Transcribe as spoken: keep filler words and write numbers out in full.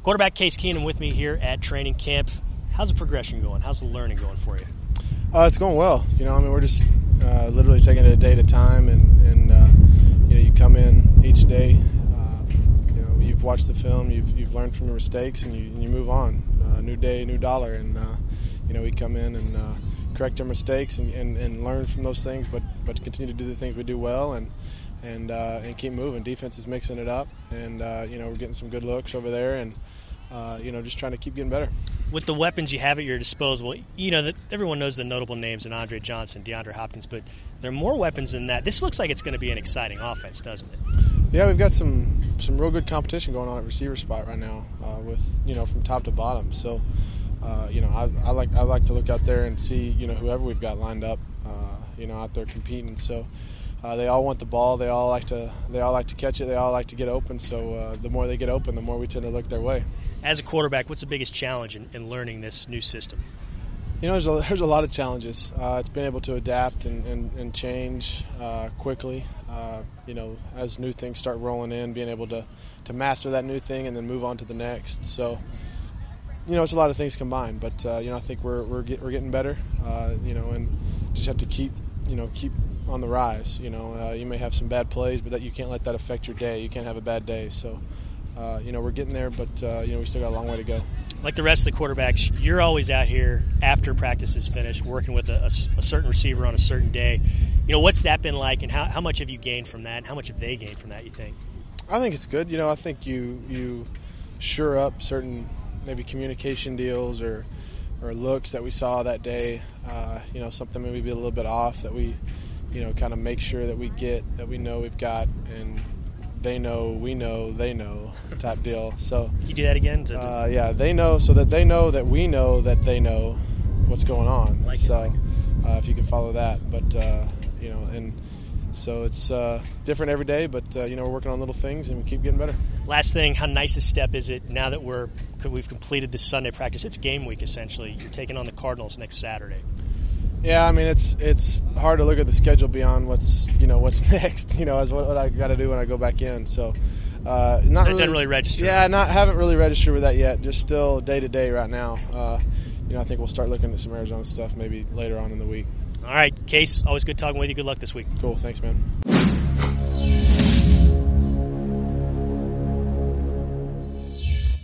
Quarterback Case Keenum with me here at training camp. How's the progression going? How's the learning going for you? Uh, it's going well. You know, I mean, we're just uh, literally taking it a day at a time, and, and uh, you know, you come in each day. Uh, you know, you've watched the film, you've you've learned from your mistakes, and you and you move on. Uh, new day, new dollar, and uh, you know, we come in and uh, correct our mistakes and, and, and learn from those things, but but continue to do the things we do well, and and uh, and keep moving. Defense is mixing it up, and uh, you know, we're getting some good looks over there, and uh, you know, just trying to keep getting better. With the weapons you have at your disposal, you know that everyone knows the notable names in Andre Johnson, DeAndre Hopkins, but there are more weapons than that. This looks like it's going to be an exciting offense, doesn't it? Yeah, we've got some some real good competition going on at receiver spot right now, uh, with you know from top to bottom. So, uh, you know, I, I like I like to look out there and see you know whoever we've got lined up, uh, you know, out there competing. So. Uh, they all want the ball. They all like to. They all like to catch it. They all like to get open. So uh, the more they get open, the more we tend to look their way. As a quarterback, what's the biggest challenge in, in learning this new system? You know, there's a, there's a lot of challenges. Uh, it's been able to adapt and, and, and change uh, quickly. Uh, you know, as new things start rolling in, being able to, to master that new thing and then move on to the next. So, you know, it's a lot of things combined. But uh, you know, I think we're we're, get, we're getting better. Uh, you know, and just have to keep you know keep. on the rise. You know, uh, you may have some bad plays, but that you can't let that affect your day. You can't have a bad day. So, uh, you know, we're getting there, but uh, you know, we still got a long way to go. Like the rest of the quarterbacks, you're always out here after practice is finished, working with a, a, a certain receiver on a certain day. You know, what's that been like, and how, how much have you gained from that? And how much have they gained from that? You think? I think it's good. You know, I think you you shore up certain maybe communication deals or or looks that we saw that day. Uh, you know, something maybe a little bit off that we. You know, kind of make sure that we get, that we know we've got, and they know, we know, they know type deal. So Can you do that again? Uh, yeah, they know, so that they know that we know that they know what's going on. Like so it, like it. Uh, if you can follow that. But, uh, you know, and so it's uh, different every day, but, uh, you know, we're working on little things and we keep getting better. Last thing, how nice a step is it now that we're, we've completed this Sunday practice? It's game week, essentially. You're taking on the Cardinals next Saturday. Yeah, I mean it's it's hard to look at the schedule beyond what's you know what's next. You know, as what, what I got to do when I go back in. So, uh, not that really, didn't really register. Yeah, not haven't really registered with that yet. Just still day to day right now. Uh, you know, I think we'll start looking at some Arizona stuff maybe later on in the week. All right, Case. Always good talking with you. Good luck this week. Cool. Thanks, man.